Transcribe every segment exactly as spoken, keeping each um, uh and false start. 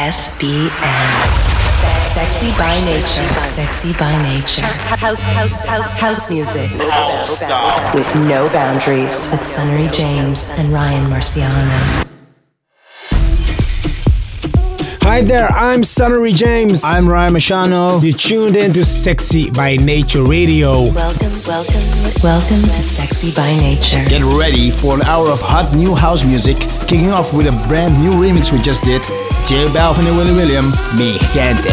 S B N. Sexy by nature. Sexy by nature. House, house, house, house music. With no boundaries. With Sunnery James and Ryan Marciano. Hi there, I'm Sunnery James. I'm Ryan Marciano. You're tuned in to Sexy by Nature Radio. Welcome, welcome, welcome to Sexy by Nature. Get ready for an hour of hot new house music, kicking off with a brand new remix we just did. J Balvin and Willie William, Mi Gente.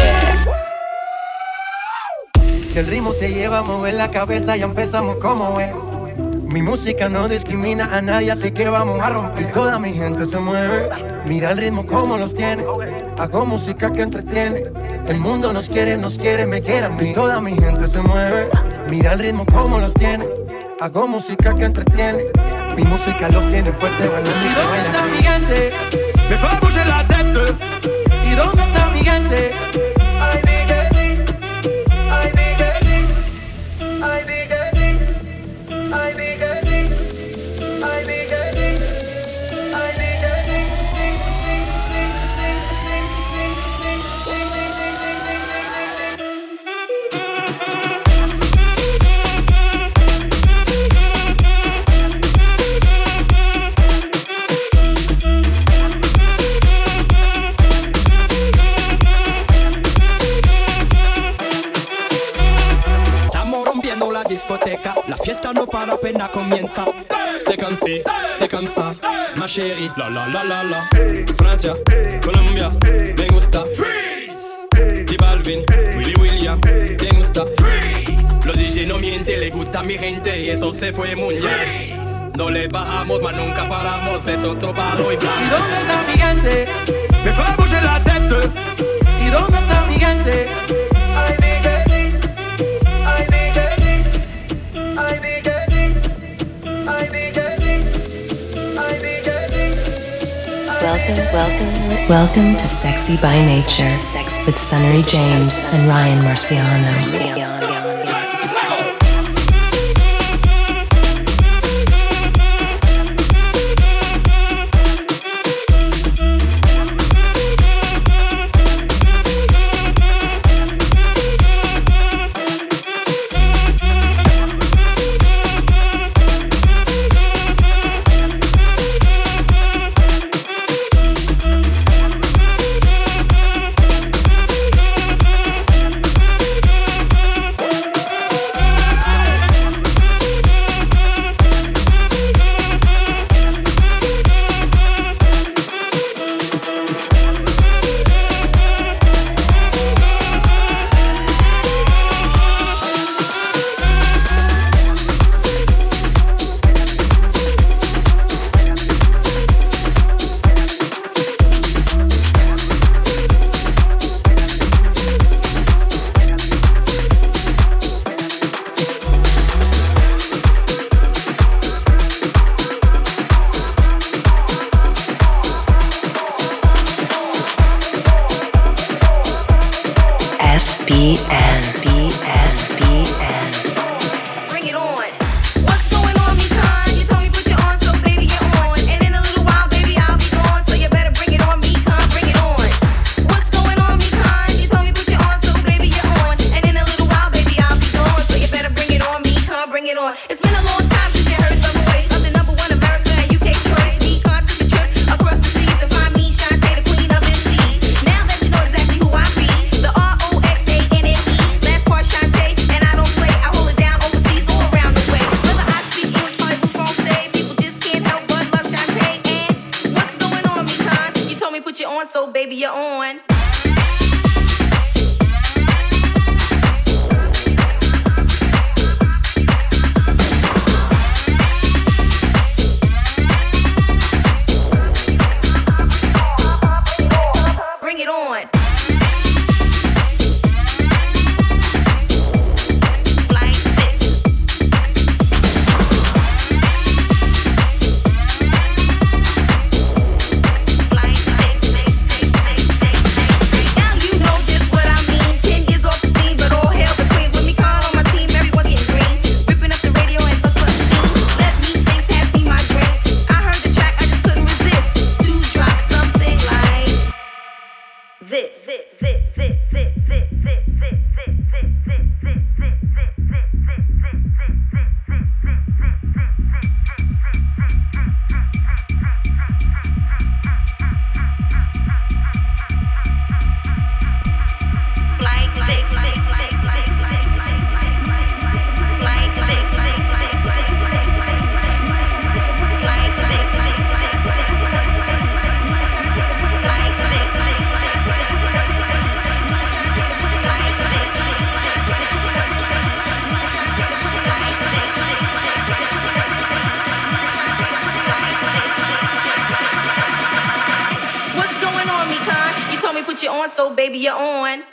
Si el ritmo te lleva a mover la cabeza, ya empezamos como es. Mi música no discrimina a nadie, así que vamos a romper. Toda mi gente se mueve, mira el ritmo como los tiene. Hago música que entretiene. El mundo nos quiere, nos quiere, me quiere a mí. Toda mi gente se mueve, mira el ritmo como los tiene. Hago música que entretiene. Mi música los tiene fuerte, bailando y se baila. ¿Y dónde está mi gente? Me fais bouger la tête. ¿Y dónde está mi gente? Ay, Miguelín, ay, Miguelín, ay, Miguelín, ay, Miguelín, ay, Miguelín, ay, Miguelín. Discoteca, la fiesta no para apenas comienza. C'est comme si, c'est comme ça, ma chérie. La la la la la. Francia, Colombia, me gusta. Freeze. J Balvin, Willie William, me gusta. Freeze. Los D J no mienten, le gusta a mi gente y eso se fue muy bien. No le bajamos, mas nunca paramos, es otro palo y blanco. ¿Y dónde está mi gente? Me fais bouger la tête. ¿Y dónde está mi gente? Ay, Miguelín, ay, Miguelín, ay, Miguelín, ay, Miguelín, ay, Miguelín. Welcome, welcome, welcome to Sexy by Nature. Sex with Sunnery James and Ryan Marciano. S B N. S B N. Bring it on. What's going on, me con? You told me put you on, so baby you're on. And in a little while, baby I'll be gone, so you better bring it on, me con. Bring it on. What's going on, me con? You told me put you on, so baby you're on. And in a little while, baby I'll be gone, so you better bring it on, me con. Bring it on. It's been a long time since you heard the voice of the number one America and U K choice. Me con took a trip across the seas to find me Shantae, the queen of M Cs. Now that you know exactly who I be, the R O X A N N E. Last part Shantae, and I don't play. I hold it down overseas all around the way. Whether I speak English, probably Francais, people just can't help but love Shantae. And what's going on, me con? You told me put you on, so baby you're on. Bring it on. Like this. Like this. me put you on, so baby, you're on.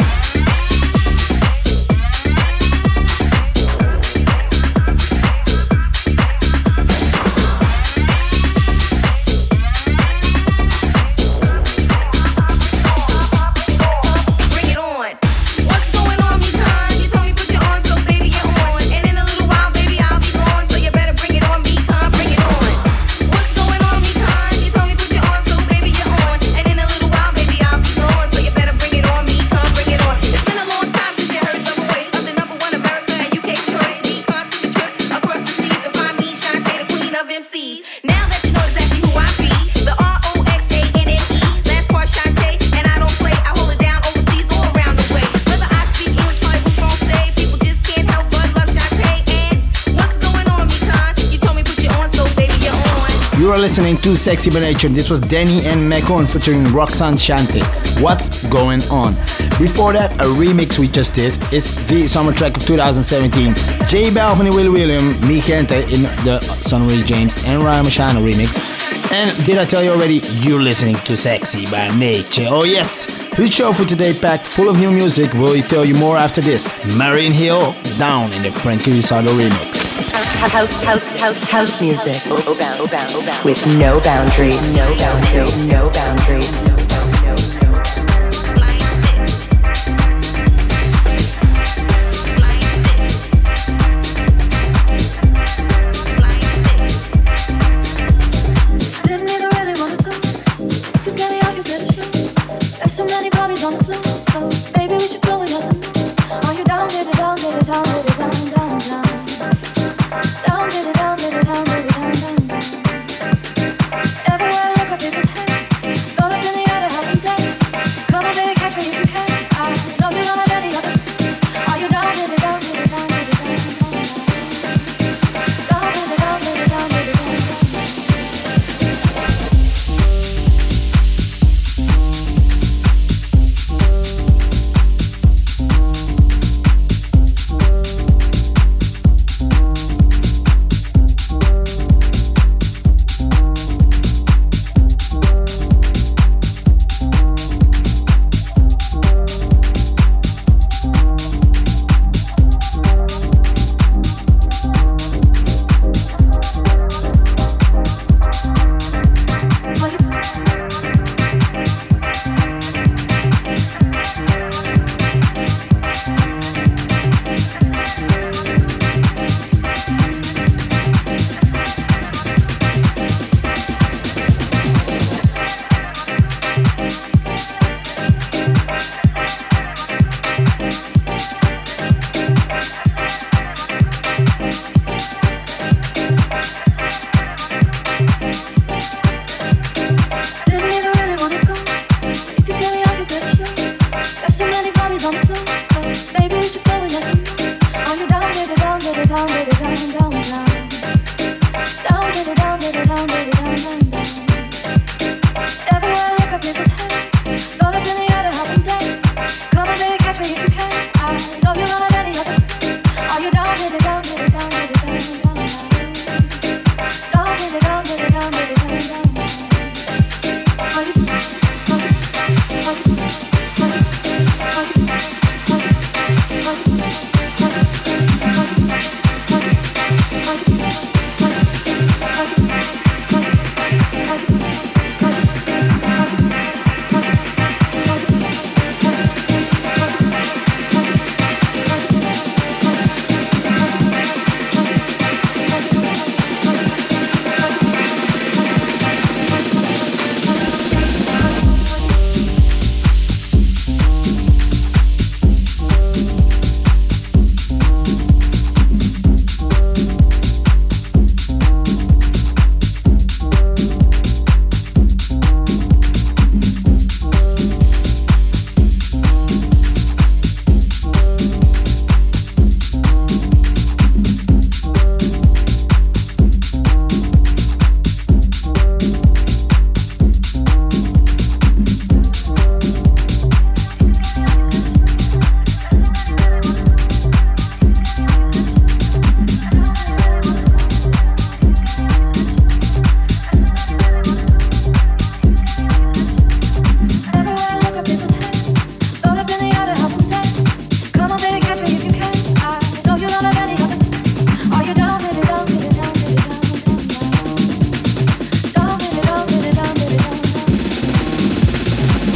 You are listening to Sexy by Nature. This was Danny and Mekon featuring Roxanne Shante. What's going on? Before that, a remix we just did. It's the summer track of two thousand seventeen. J Balvin and Willie William, Mi Gente in the Sonny James and Ryan Machano remix. And did I tell you already? You're listening to Sexy by Nature. Oh yes, huge show for today, packed full of new music. We'll tell you more after this. Marion Hill, Down in the Frankie Rizardo remix. House, house, house, house music with no boundaries, no boundaries, no boundaries.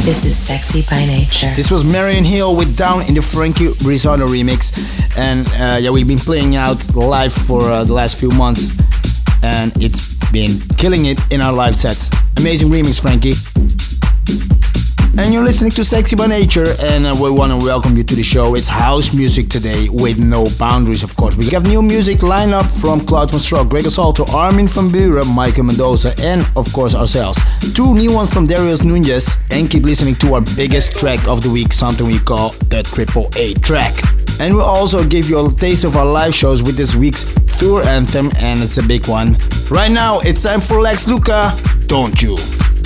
This is Sexy by Nature. This was Marion Hill with Down in the Frankie Risotto remix. And uh, yeah, we've been playing out live for uh, the last few months. And it's been killing it in our live sets. Amazing remix, Frankie. And you're listening to Sexy by Nature, and uh, we want to welcome you to the show. It's house music today with no boundaries, of course. We have new music lined up from Cloud von Stroke, Gregor Salto, Armin van Buuren, Michael Mendoza, and of course ourselves. Two new ones from Darius Nunez, and keep listening to our biggest track of the week, something we call the Triple A track. And we'll also give you a taste of our live shows with this week's tour anthem, and it's a big one. Right now, it's time for Lex Luca, Don't You.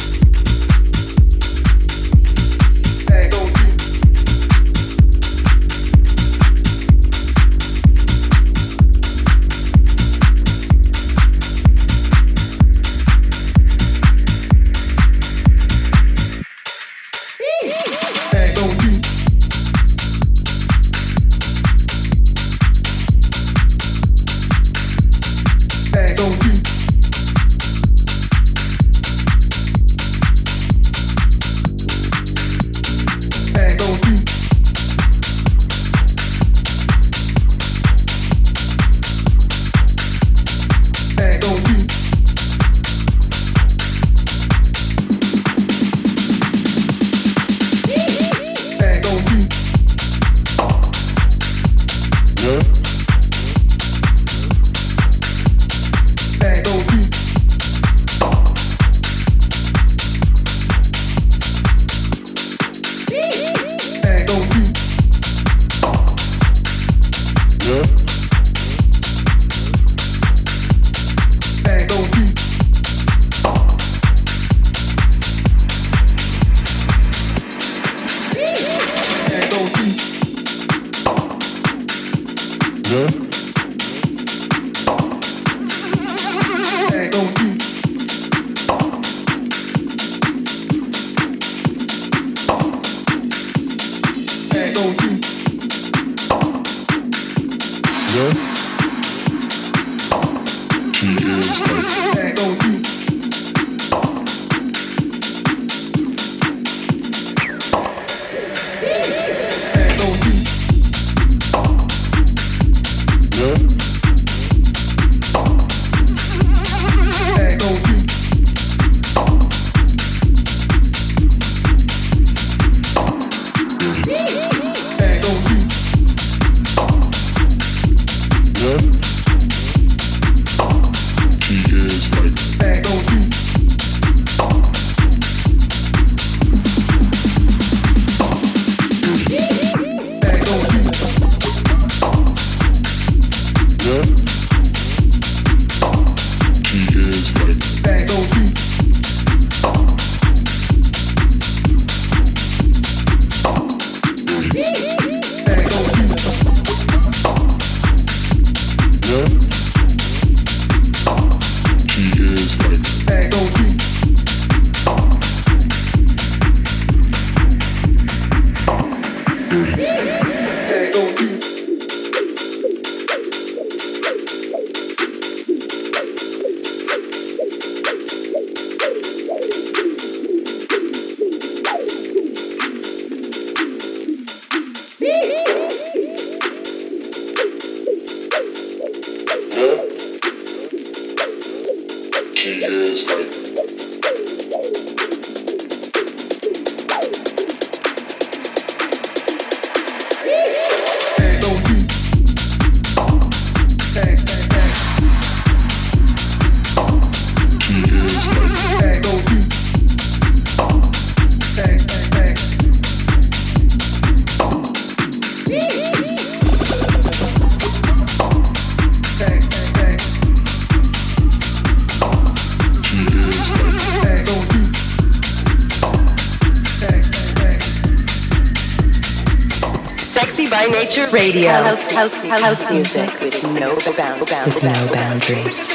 By Nature Radio. House, house, house, house music with no, bound, bound, with no boundaries.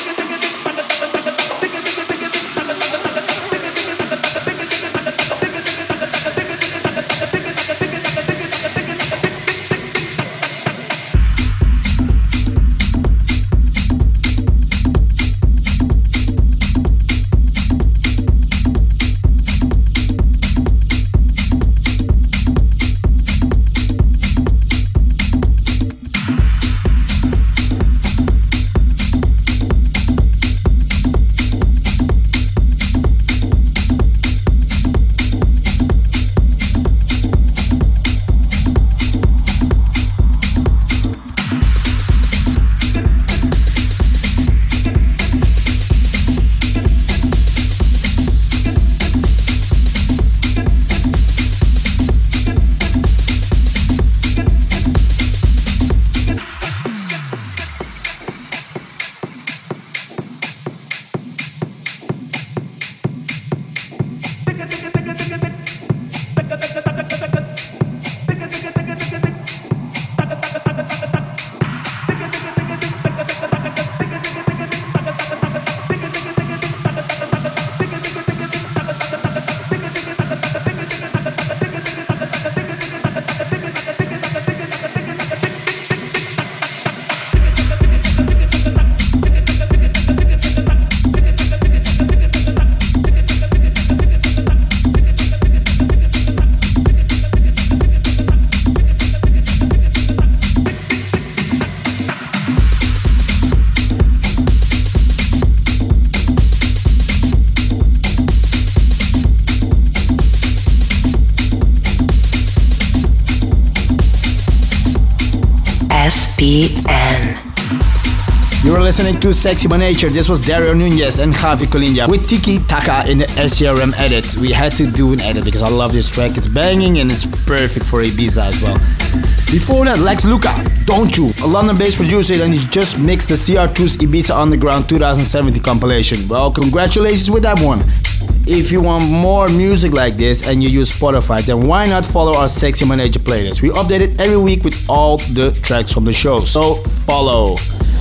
E N. You are listening to Sexy by Nature. This was Dario Nunez and Javi Colinja with Tiki Taka in the S G R M edit. We had to do an edit because I love this track. It's banging and it's perfect for Ibiza as well. Before that, Lex Luca, Don't You, a London-based producer, and he just mixed the C R two's Ibiza Underground twenty seventeen compilation. Well, congratulations with that one. If you want more music like this and you use Spotify, then why not follow our Sexy by Nature playlist? We update it every week with all the tracks from the show, so follow.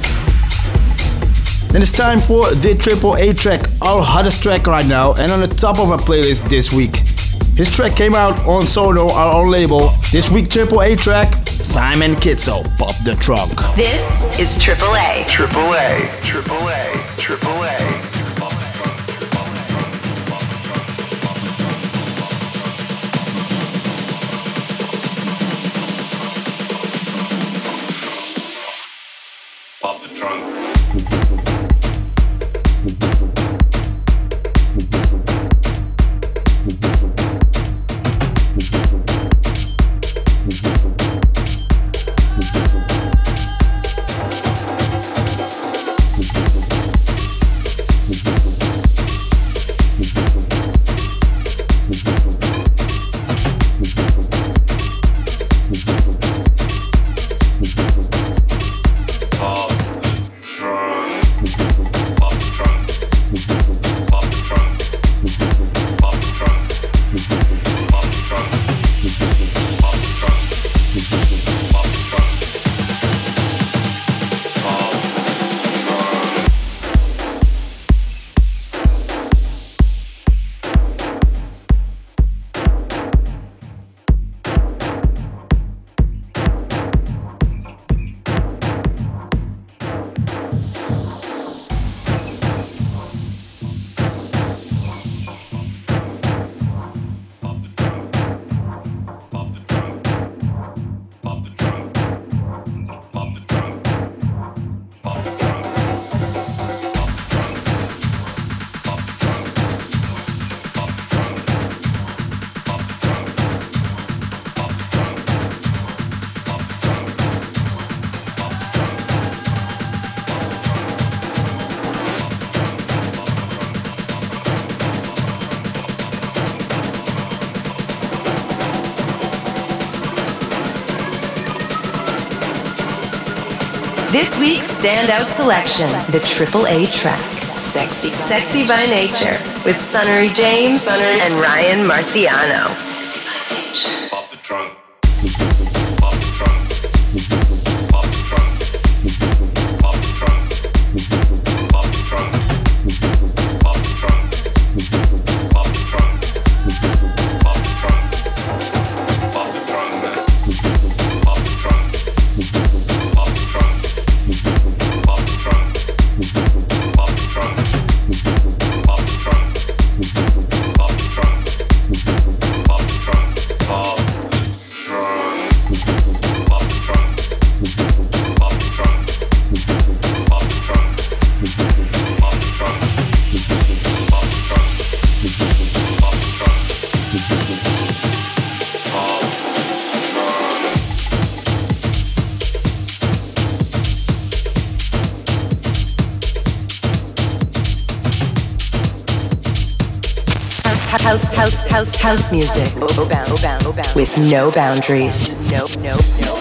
Then it's time for the Triple A track, our hottest track right now, and on the top of our playlist this week. His track came out on Sono, our own label. This week, Triple A track, Simon Kitso, Pop the Trunk. This is Triple A. Triple A, Triple A, Triple A. This week's standout selection, the Triple A track, Sexy, Sexy by Nature, with Sunnery James and Ryan Marciano. Pop the trunk. House, house, house, house music with no boundaries. No, no, no.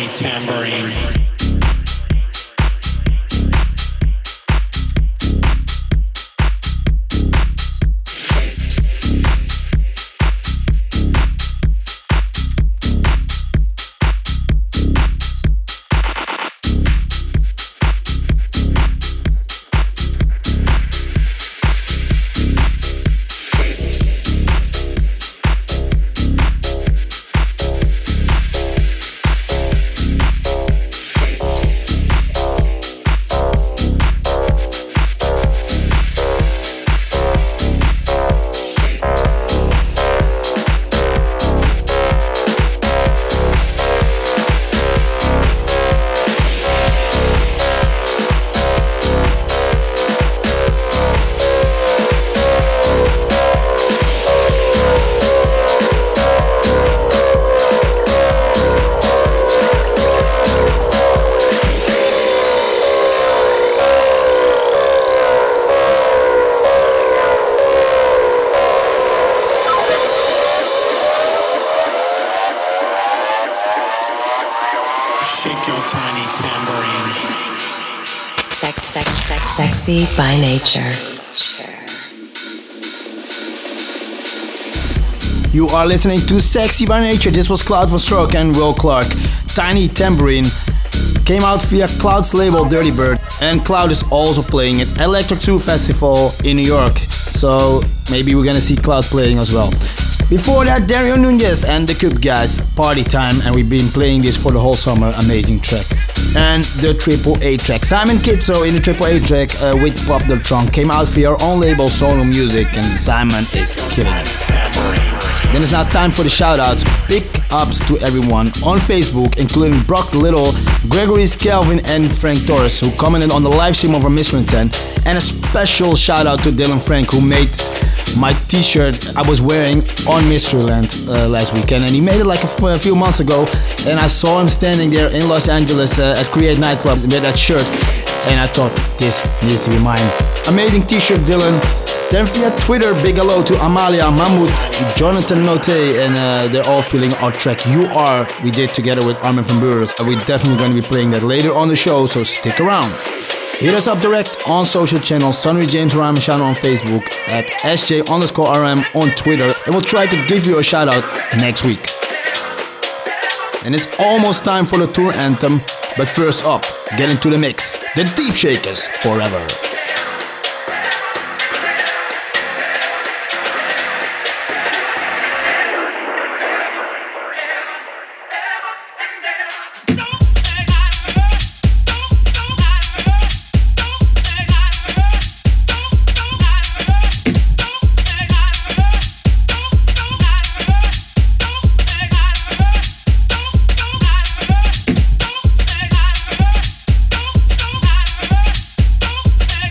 tiny tambourine. Sexy by nature. You are listening to Sexy by Nature. This was Cloud von Stroke and Will Clark. Tiny Tambourine came out via Cloud's label Dirty Bird, and Cloud is also playing at Electric two Festival in New York. So maybe we're gonna see Cloud playing as well. Before that, Dario Nunez and the Cube Guys, Party Time, and we've been playing this for the whole summer. Amazing track. And the Triple A track, Simon Kitso in the Triple A track uh, with Pop the Trunk, came out via our own label Solo Music, and Simon is killing it. Then it's now time for the shoutouts. Big ups to everyone on Facebook, including Brock Little, Gregory Kelvin, and Frank Torres, who commented on the live stream of our Michelin tent. And a special shout out to Dylan Frank, who made my t-shirt I was wearing on Mysteryland uh, last weekend, and he made it like a, a few months ago, and I saw him standing there in Los Angeles uh, at Create Nightclub with that shirt, and I thought this needs to be mine. Amazing t-shirt, Dylan. Then via Twitter, big hello to Amalia, Mahmoud, Jonathan Note, and uh, they're all feeling our track You Are we did together with Armin van Buuren. We're definitely going to be playing that later on the show, so stick around. Hit us up direct on social channels, Sunny James Ryan Channel on Facebook, at S J underscore R M on Twitter, and we'll try to give you a shout out next week. And it's almost time for the tour anthem, but first up, get into the mix. The Deep Shakers Forever. Forever.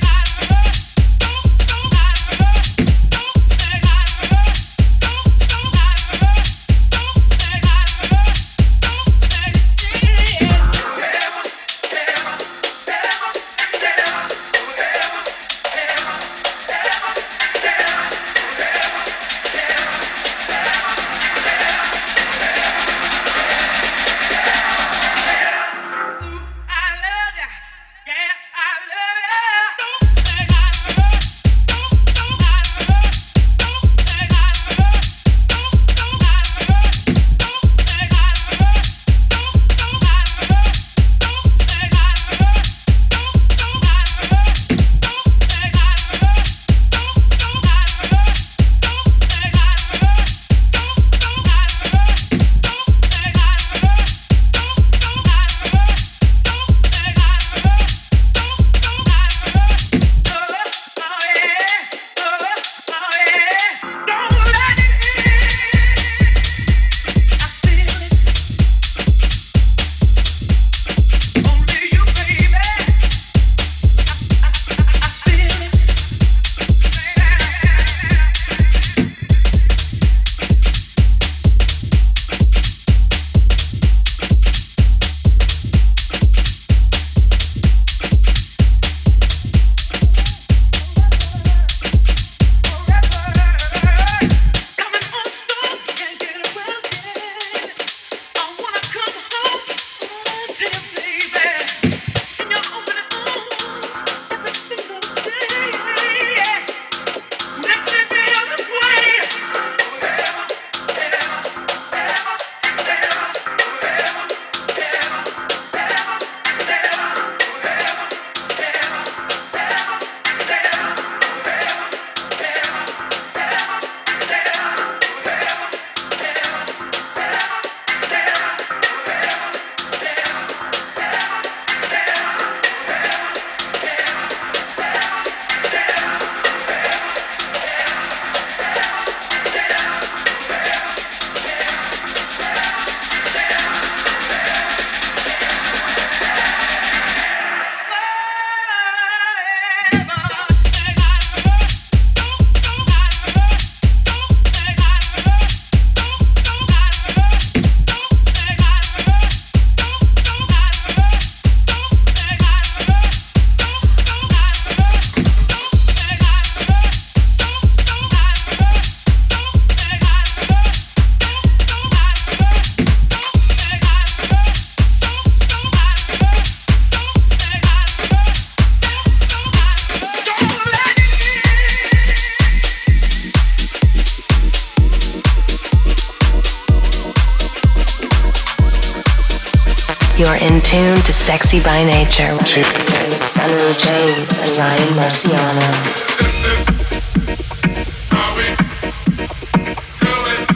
You're in tune to Sexy by Nature with Sunny James and Ryan Marciano. This is how we do it.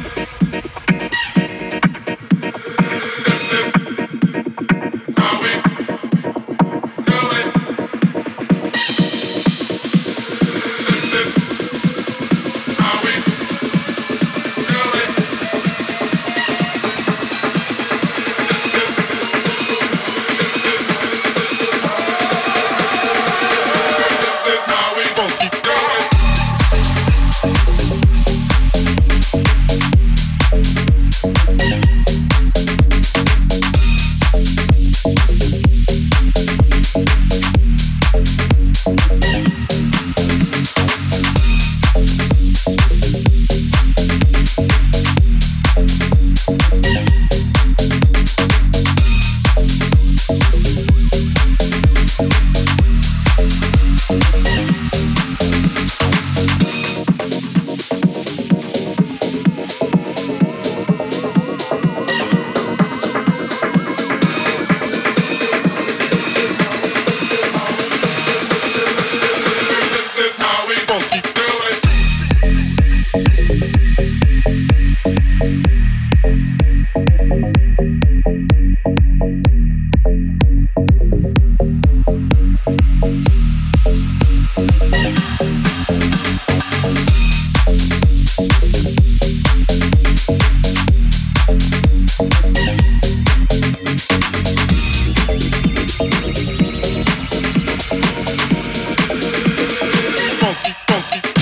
This is how we do it. This is how we do it. This is this is this is how we funky do it. This is how we funky do it. Funky, funky.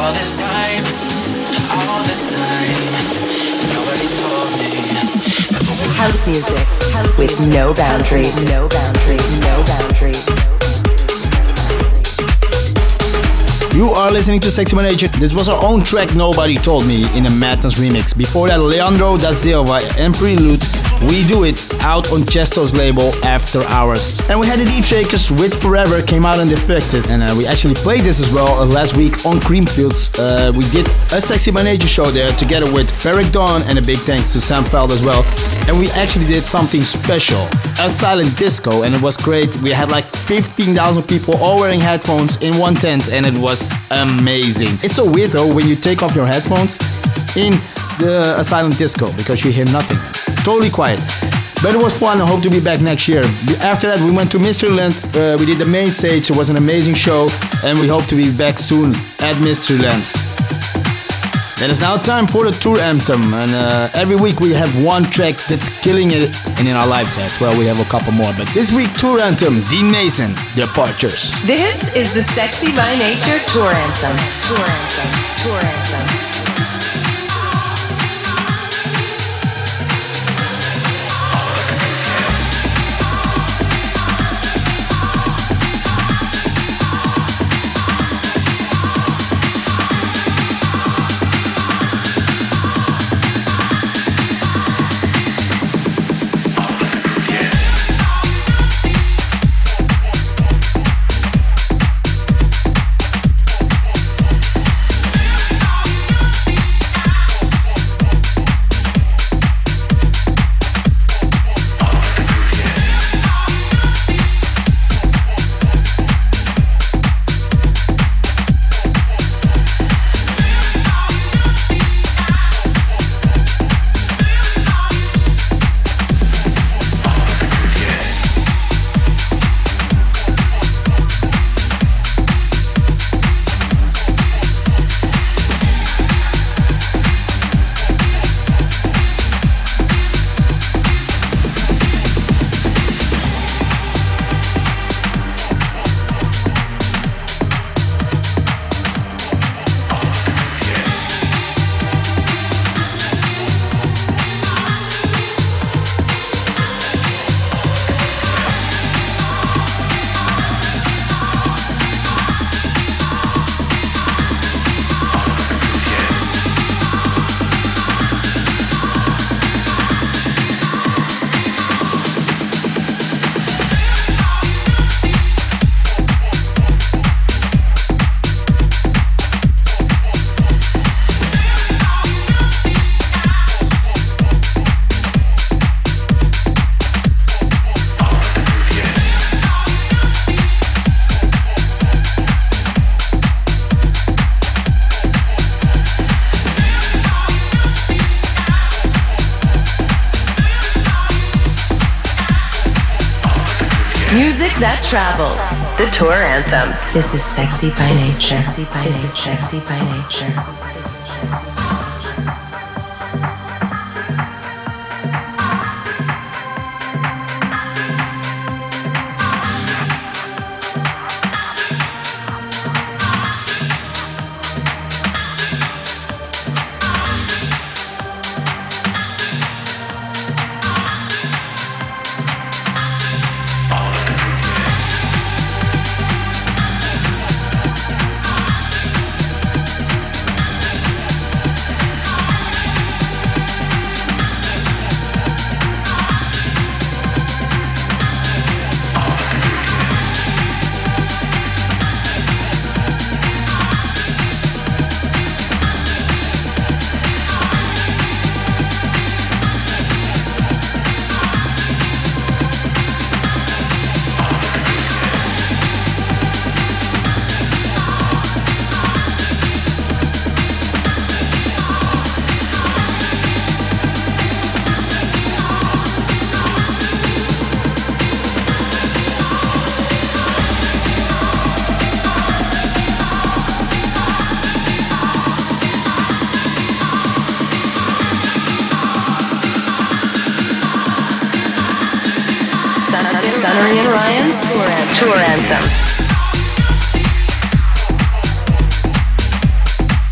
all this time, all this time, nobody told me. House music with no boundaries. No boundaries. No boundaries. You are listening to Sexy by Nature. This was our own track, Nobody Told Me, in a Madness remix. Before that, Leandro da Silva and Prelude, We Do It, out on Chesto's label After Hours. And we had the Deep Shakers with Forever, came out and Defected. And uh, we actually played this as well uh, last week on Creamfields. Uh, we did a Sexy by Nature show there together with Ferric Dawn, and a big thanks to Sam Feld as well. And we actually did something special, a silent disco, and it was great. We had like fifteen thousand people all wearing headphones in one tent, and it was amazing. It's so weird though when you take off your headphones in the a silent disco because you hear nothing. Totally quiet. But it was fun. I hope to be back next year. After that, we went to Mysteryland. Uh, we did the main stage. It was an amazing show, and we hope to be back soon at Mysteryland. It is now time for the tour anthem, and uh, every week we have one track that's killing it, and in our live sets, well, we have a couple more. But this week, tour anthem, Dean Mason, Departures. This is the Sexy by Nature tour anthem. Tour anthem. Tour anthem. Music that travels. The tour anthem. This is Sexy by Nature. Sexy by Nature. Sexy by Nature. Sunnery and Ryan's Tour Anthem. Tour Anthem.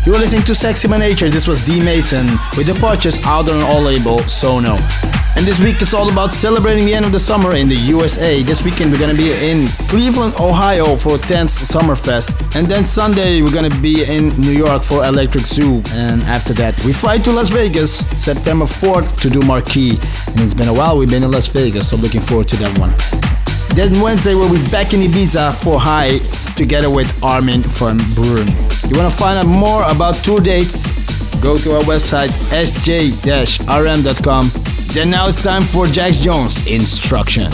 You were listening to Sexy by Nature. This was D Mason with Departures out on all label Sono. And this week it's all about celebrating the end of the summer in the U S A. This weekend we're gonna be in Cleveland, Ohio for tenth Summerfest. And then Sunday we're gonna be in New York for Electric Zoo. And after that we fly to Las Vegas September fourth to do Marquee. And it's been a while we've been in Las Vegas, so looking forward to that one. Then Wednesday we'll be back in Ibiza for High together with Armin van Buuren. You wanna find out more about tour dates? Go to our website s j dash r m dot com. Then now it's time for Jax Jones Instruction.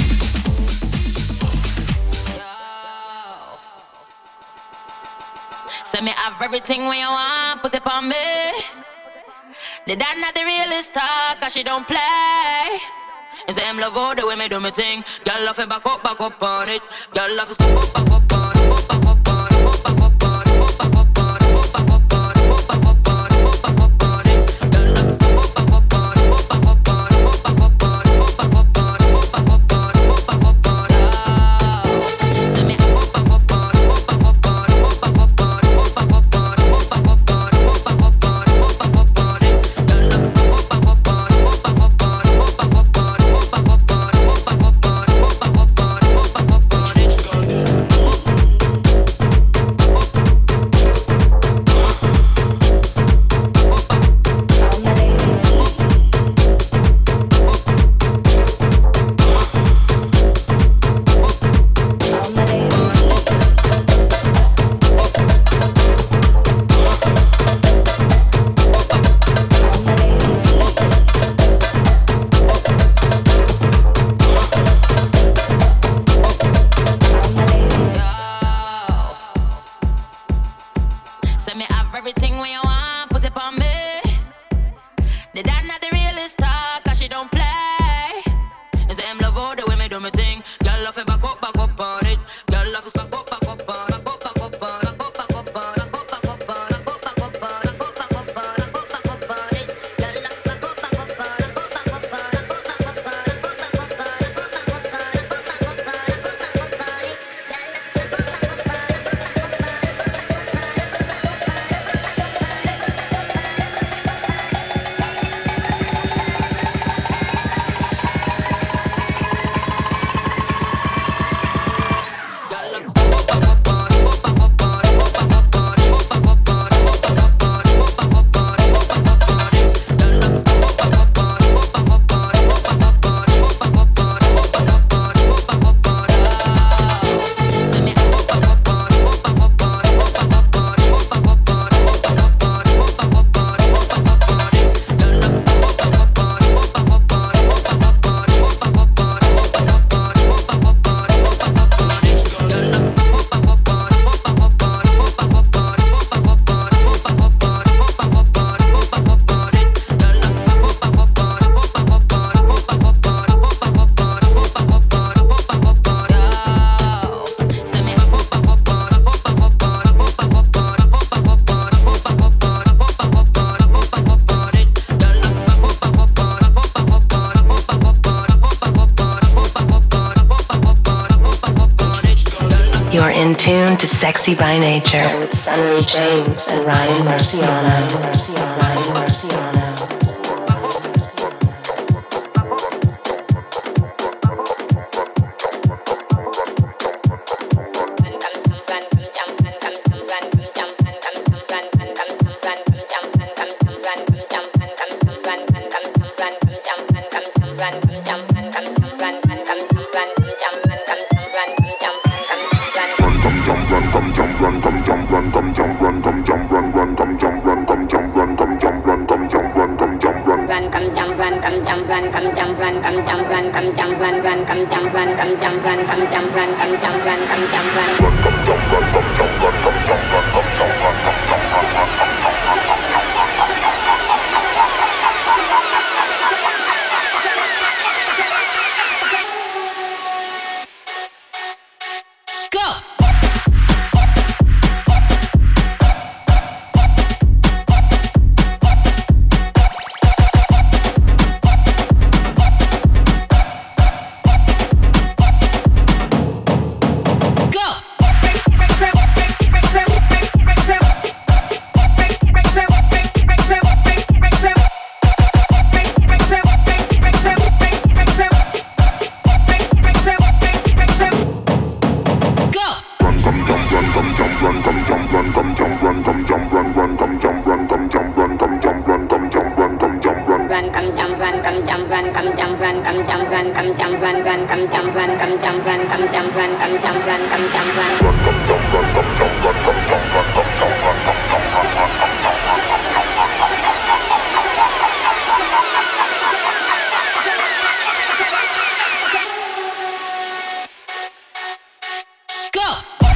Say me have everything when you want, put it on me. The dad not the realest talk, cause she don't play. And say him love all the way me do me thing. Girl love it back up, back up on it. Girl love it step up, back up on it. Back up on it, back up on it, back up on it, back up on it, back up on it, back up on it. Girl love it step up, back up on it, back up on it, back up on it, back up on it, back up on it, back up on it. Say me back up on it, back up on it, back up on it, back up on it, back up on it, back up on it, back up on it. Girl love it step up, back up on it, back up on it, back up on it. You're in tune to Sexy by Nature with Sunny James and Ryan Marciano. Ryan Marciano. Go! come jump, run, come jump, run, run, come jump, run, come jump, run, come jump, run, come jump, run, come jump, run. Run, come jump, run, come jump, run, come jump, run, come jump, run, come jump, run, run, come jump, run, come jump, run, come jump, run, come jump, run, come jump, run. Run, come jump, run, come jump, run, come jump, run, come jump, run, come jump, run, run, come jump, run, come jump, run, come jump, run, come jump, run, come jump, run. Go!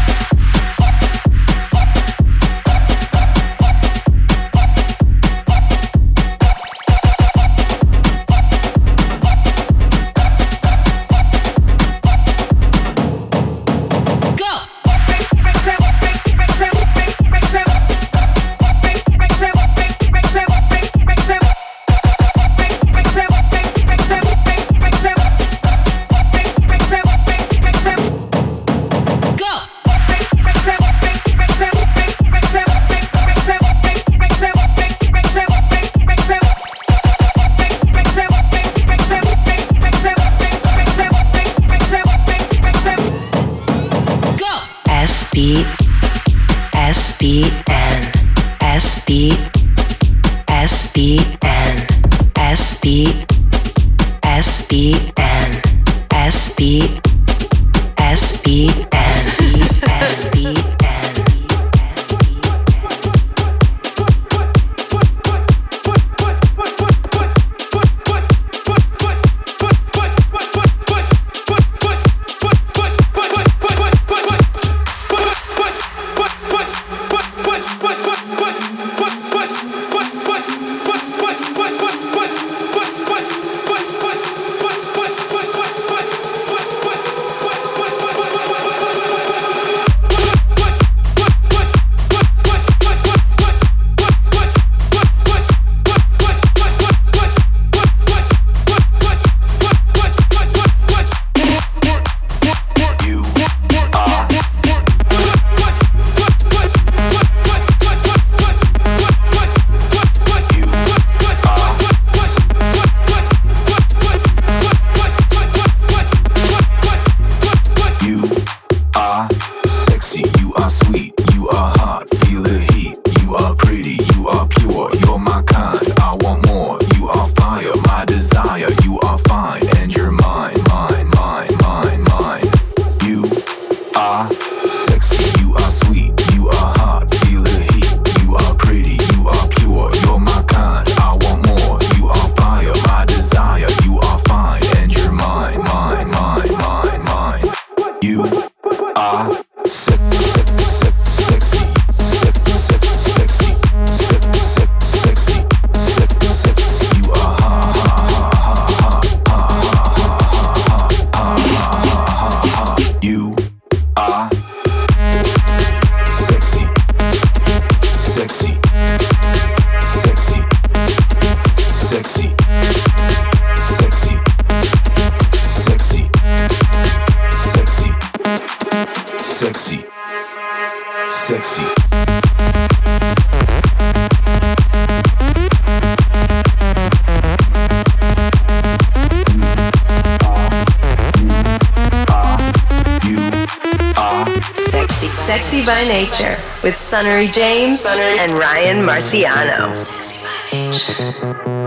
Sexy by Nature with Sunnery James and Ryan Marciano. Sexy by Nature.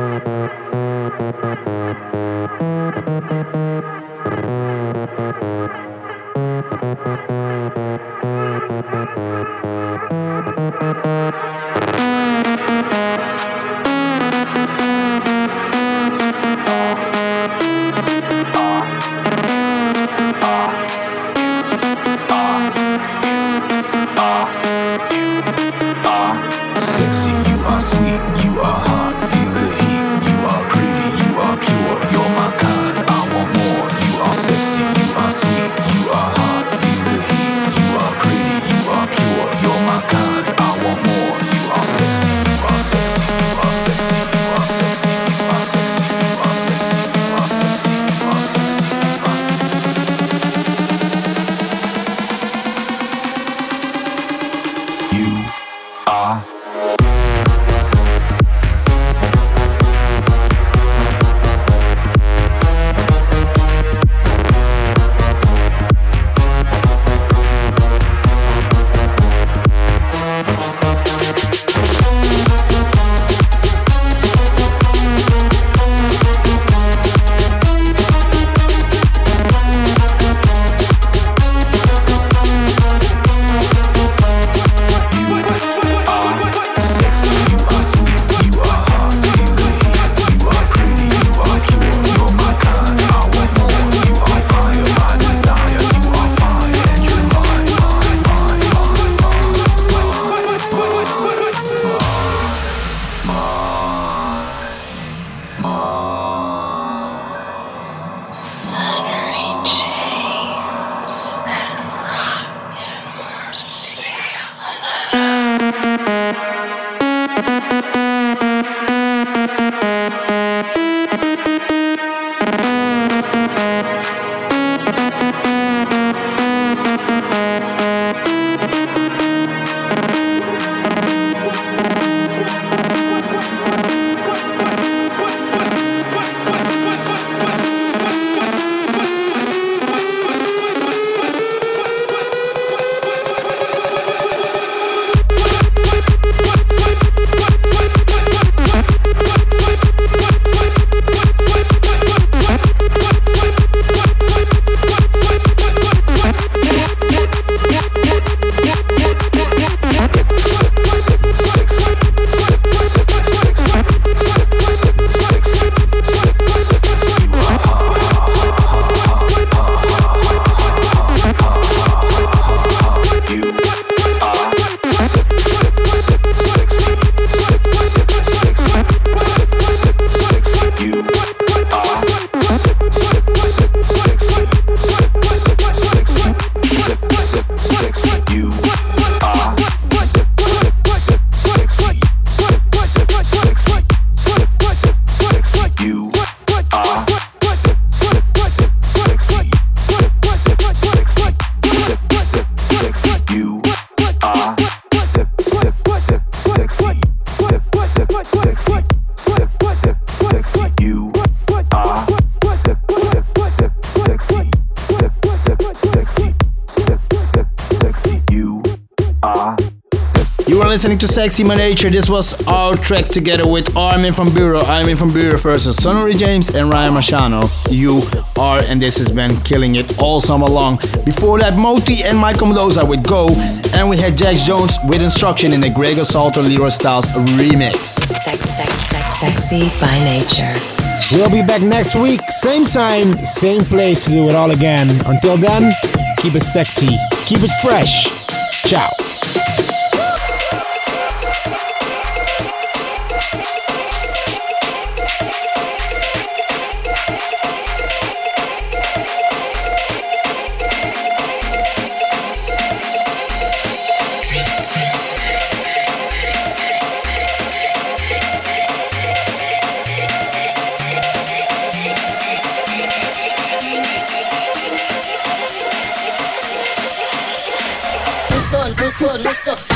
Listening to Sexy by Nature. This was our track together with Armin van Buuren. Armin van Buuren versus Sonny James and Ryan Marciano. You are, and this has been killing it all summer long. Before that, Moti and Michael Mendoza with Go, and we had Jax Jones with Instruction in the Gregor Salto Leroy Styles remix. Sex, sex, sex, sexy by nature. We'll be back next week, same time, same place to do it all again. Until then, keep it sexy, keep it fresh. Ciao. Listen, listen, listen.